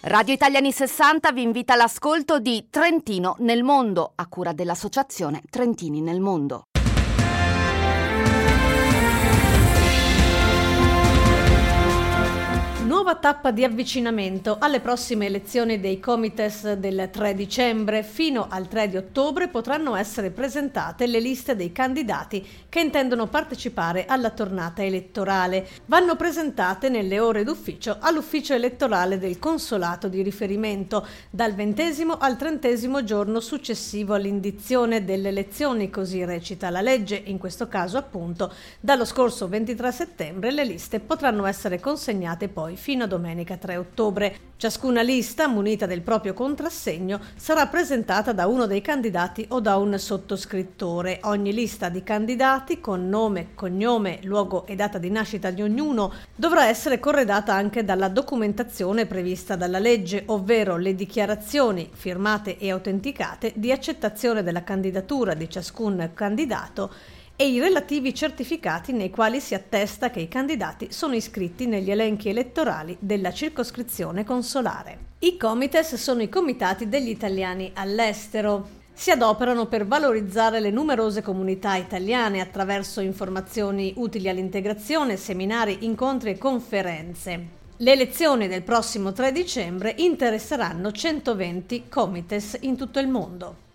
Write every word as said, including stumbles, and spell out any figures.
Radio Italiani sessanta vi invita all'ascolto di Trentino nel mondo, a cura dell'associazione Trentini nel mondo. Nuova tappa di avvicinamento alle prossime elezioni dei Comites del tre dicembre. Fino al tre di ottobre potranno essere presentate le liste dei candidati che intendono partecipare alla tornata elettorale. Vanno presentate nelle ore d'ufficio all'ufficio elettorale del consolato di riferimento dal ventesimo al trentesimo giorno successivo all'indizione delle elezioni, così recita la legge. In questo caso, appunto, dallo scorso ventitré settembre le liste potranno essere consegnate poi fino a domenica tre ottobre. Ciascuna lista, munita del proprio contrassegno, sarà presentata da uno dei candidati o da un sottoscrittore. Ogni lista di candidati, con nome, cognome, luogo e data di nascita di ognuno, dovrà essere corredata anche dalla documentazione prevista dalla legge, ovvero le dichiarazioni firmate e autenticate di accettazione della candidatura di ciascun candidato e i relativi certificati nei quali si attesta che i candidati sono iscritti negli elenchi elettorali della circoscrizione consolare. I Comites sono i comitati degli italiani all'estero. Si adoperano per valorizzare le numerose comunità italiane attraverso informazioni utili all'integrazione, seminari, incontri e conferenze. Le elezioni del prossimo tre dicembre interesseranno centoventi Comites in tutto il mondo.